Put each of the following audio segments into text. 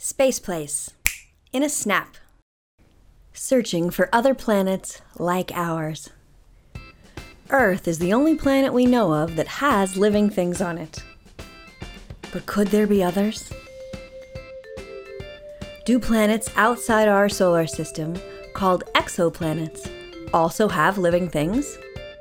Space Place. In a snap. Searching for other planets like ours. Earth is the only planet we know of that has living things on it. But could there be others? Do planets outside our solar system, called exoplanets, also have living things?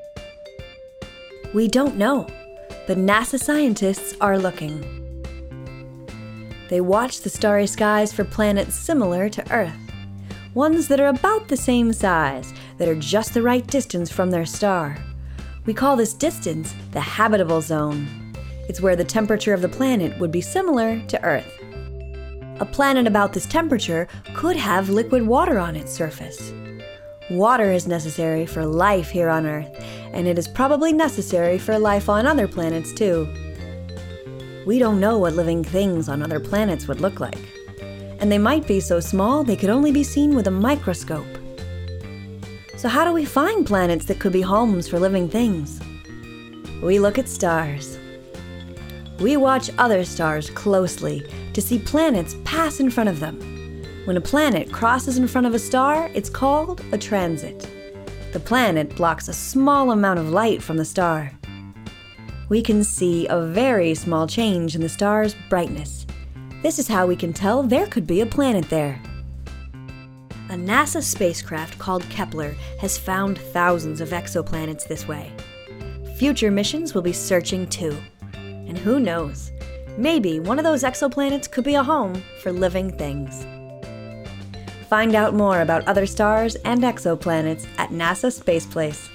We don't know, but NASA scientists are looking. They watch the starry skies for planets similar to Earth, ones that are about the same size, that are just the right distance from their star. We call this distance the habitable zone. It's where the temperature of the planet would be similar to Earth. A planet about this temperature could have liquid water on its surface. Water is necessary for life here on Earth, and it is probably necessary for life on other planets too. We don't know what living things on other planets would look like, and they might be so small they could only be seen with a microscope. So how do we find planets that could be homes for living things? We look at stars. We watch other stars closely to see planets pass in front of them. When a planet crosses in front of a star, it's called a transit. The planet blocks a small amount of light from the star. We can see a very small change in the star's brightness. This is how we can tell there could be a planet there. A NASA spacecraft called Kepler has found thousands of exoplanets this way. Future missions will be searching too. And who knows, maybe one of those exoplanets could be a home for living things. Find out more about other stars and exoplanets at NASA Space Place.